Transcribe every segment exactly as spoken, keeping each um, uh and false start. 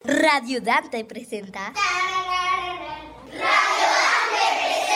Radio Dante presenta. Radio Dante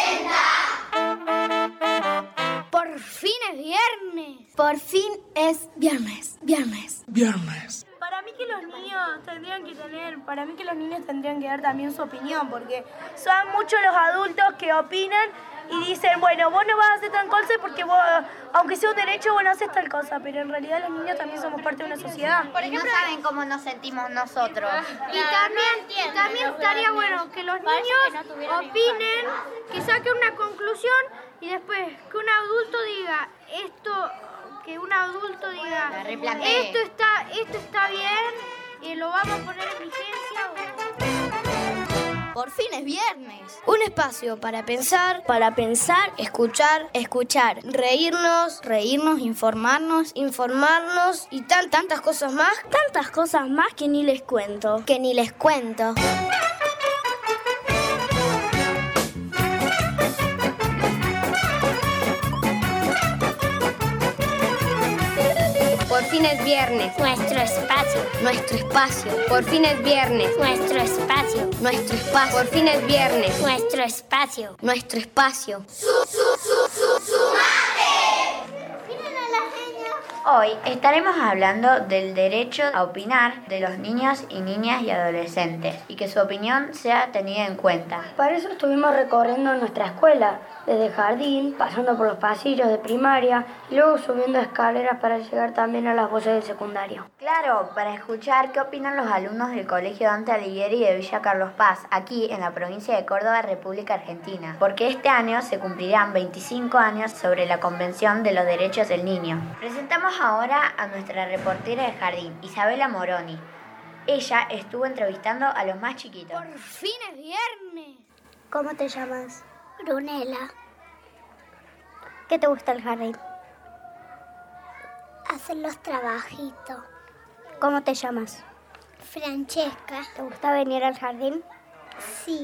presenta. Por fin es viernes. Por fin es viernes. Viernes. Viernes. Para mí que los niños tendrían que tener, para mí que los niños tendrían que dar también su opinión, porque son muchos los adultos que opinan y dicen, bueno, vos no vas a hacer tal cosa porque vos, aunque sea un derecho, vos no haces tal cosa, pero en realidad los niños también somos parte de una sociedad. Por ejemplo, no saben cómo nos sentimos nosotros. Y también, y también estaría bueno que los niños opinen, que saquen una conclusión y después que un adulto diga esto, que un adulto diga esto está, esto está bien y lo vamos a poner en vigencia. Por fin es viernes. Un espacio para pensar, para pensar, escuchar, escuchar, reírnos, reírnos, informarnos, informarnos y tan, tantas cosas más, tantas cosas más que ni les cuento, que ni les cuento. Por fin es viernes. Nuestro espacio, nuestro espacio. Por fin es viernes. Nuestro espacio, nuestro espacio. Por fin es viernes. Nuestro espacio, nuestro espacio. Su, su, su, su, sumate. Hoy estaremos hablando del derecho a opinar de los niños y niñas y adolescentes y que su opinión sea tenida en cuenta. Para eso estuvimos recorriendo nuestra escuela, desde el jardín, pasando por los pasillos de primaria y luego subiendo escaleras para llegar también a las voces del secundario. Claro, para escuchar qué opinan los alumnos del Colegio Dante Alighieri de Villa Carlos Paz, aquí en la provincia de Córdoba, República Argentina, porque este año se cumplirán veinticinco años sobre la Convención de los Derechos del Niño. Presentamos ahora a nuestra reportera de jardín, Isabela Moroni. Ella estuvo entrevistando a los más chiquitos. Por fin es viernes. ¿Cómo te llamas? Brunella. ¿Qué te gusta el jardín? Hacer los trabajitos. ¿Cómo te llamas? Francesca. ¿Te gusta venir al jardín? Sí.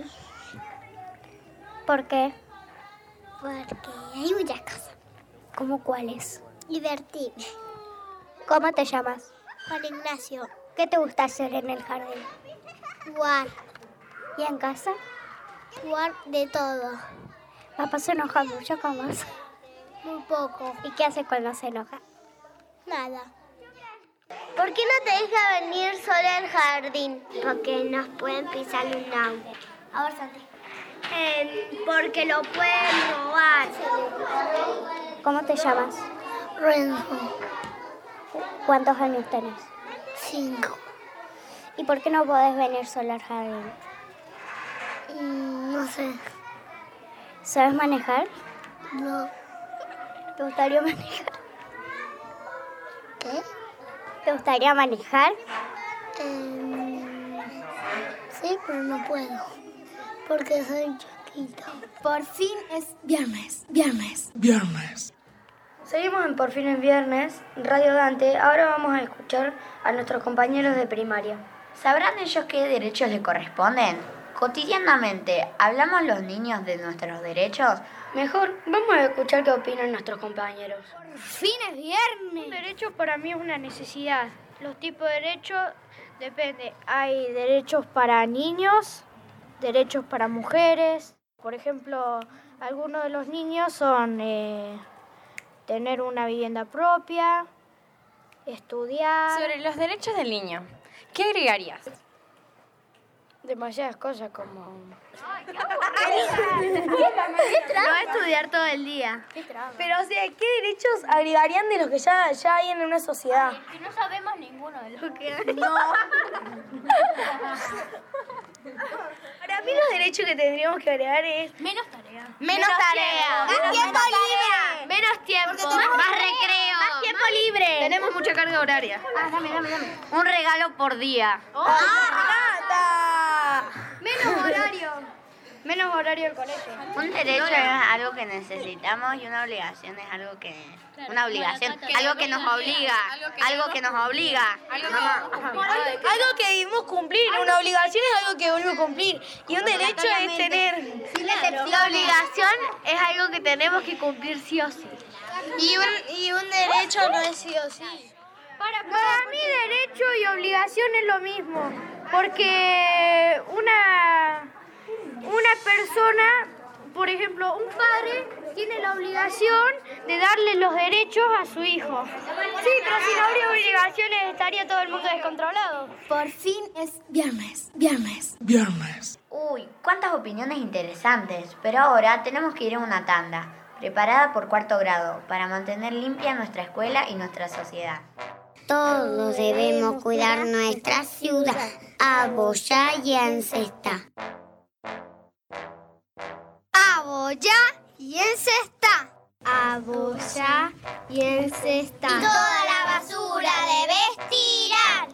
¿Por qué? Porque hay muchas cosas. ¿Cómo cuáles? Divertirme. ¿Cómo te llamas? Juan Ignacio. ¿Qué te gusta hacer en el jardín? Jugar. ¿Y en casa? Jugar de todo. Papá se enoja mucho con vos. Muy poco. ¿Y qué hace cuando se enoja? Nada. ¿Por qué no te deja venir sola al jardín? Porque nos pueden pisar un auto. A ver, Santi. Eh, porque lo pueden robar. ¿Cómo te llamas? Renzo. ¿Cuántos años tenés? Cinco. ¿Y por qué no podés venir sola al jardín? Mm, no sé. ¿Sabes manejar? No. ¿Te gustaría manejar? ¿Qué? ¿Te gustaría manejar? Eh, sí, pero no puedo. Porque soy chiquita. Por fin es viernes. Viernes. Viernes. Seguimos en Por fin es viernes, Radio Dante. Ahora vamos a escuchar a nuestros compañeros de primaria. ¿Sabrán ellos qué derechos les corresponden? Cotidianamente, ¿hablamos los niños de nuestros derechos? Mejor, vamos a escuchar qué opinan nuestros compañeros. Por fin es viernes. Un derecho para mí es una necesidad. Los tipos de derechos depende. Hay derechos para niños, derechos para mujeres. Por ejemplo, algunos de los niños son eh, tener una vivienda propia, estudiar. Sobre los derechos del niño, ¿qué agregarías? Demasiadas cosas como... No estudiar todo el día. Pero, o sea, ¿qué derechos agregarían de los que ya, ya hay en una sociedad? Que no sabemos ninguno de los que hay. No. Para mí los derechos que tendríamos que agregar es... Menos tarea. Menos tarea. Más tiempo libre. Menos tiempo. Más recreo. Más tiempo libre. Tenemos mucha carga horaria. Ah, dame, dame, dame. Un regalo por día. Menos horario. Menos horario del colegio. Un derecho es algo que necesitamos y una obligación es algo que... Una obligación, algo que nos obliga, algo que nos obliga. Algo que debemos cumplir. Una obligación es algo que debemos cumplir. Y un derecho es tener... La obligación es algo que tenemos que cumplir sí o sí. Y un, y un derecho no es sí o sí. Para, para mí derecho y obligación es lo mismo. Porque una, una persona, por ejemplo, un padre tiene la obligación de darle los derechos a su hijo. Sí, pero si no habría obligaciones estaría todo el mundo descontrolado. Por fin es viernes, viernes, viernes. Uy, cuántas opiniones interesantes, pero ahora tenemos que ir a una tanda, preparada por cuarto grado, para mantener limpia nuestra escuela y nuestra sociedad. Todos debemos cuidar nuestra ciudad. Aboyá y encesta. aboyá y encesta. Aboyá y encesta. Y toda la basura debes tirar.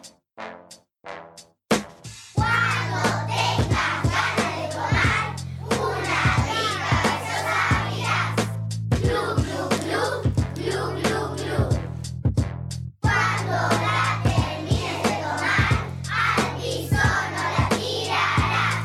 Cuando tengas ganas de tomar una rica gaseosa mirás. Glu, glu, glu, glu, glu, glu. Cuando la termines de tomar, al piso no la tirarás.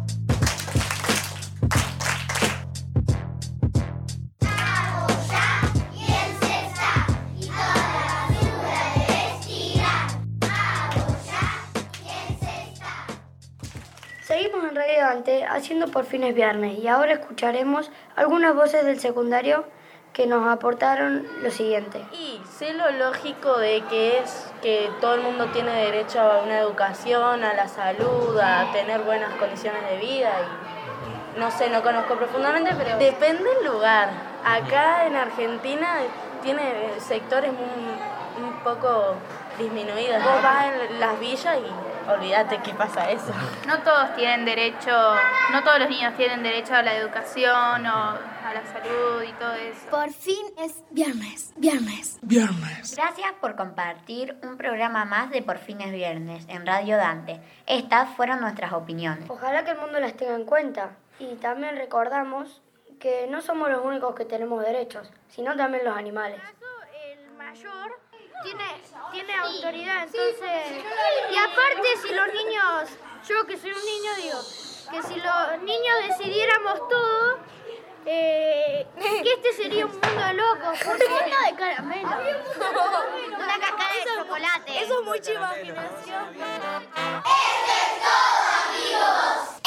Aboyá y encesta. Y toda la basura debes tirar. Aboyá y encesta. Seguimos en Radio Dante haciendo Por fin es viernes y ahora escucharemos algunas voces del secundario que nos aportaron lo siguiente. Y sé lo lógico de que es que todo el mundo tiene derecho a una educación, a la salud, a tener buenas condiciones de vida y no sé, no conozco profundamente, pero depende del lugar. Acá en Argentina tiene sectores un, un poco disminuidos. Vos vas en las villas y olvídate que pasa eso. No todos tienen derecho, no todos los niños tienen derecho a la educación o a la salud y todo eso. Por fin es viernes, viernes, viernes. Gracias por compartir un programa más de Por fin es viernes en Radio Dante. Estas fueron nuestras opiniones. Ojalá que el mundo las tenga en cuenta y también recordamos que no somos los únicos que tenemos derechos, sino también los animales. El mayor tiene, tiene autoridad, entonces... Y aparte, si los niños, yo que soy un niño, digo, que si los niños decidiéramos todo, eh, que este sería un mundo de locos. Un mundo de caramelo. Una cascada de chocolate. Eso es mucha imaginación. Eso es todo, amigos.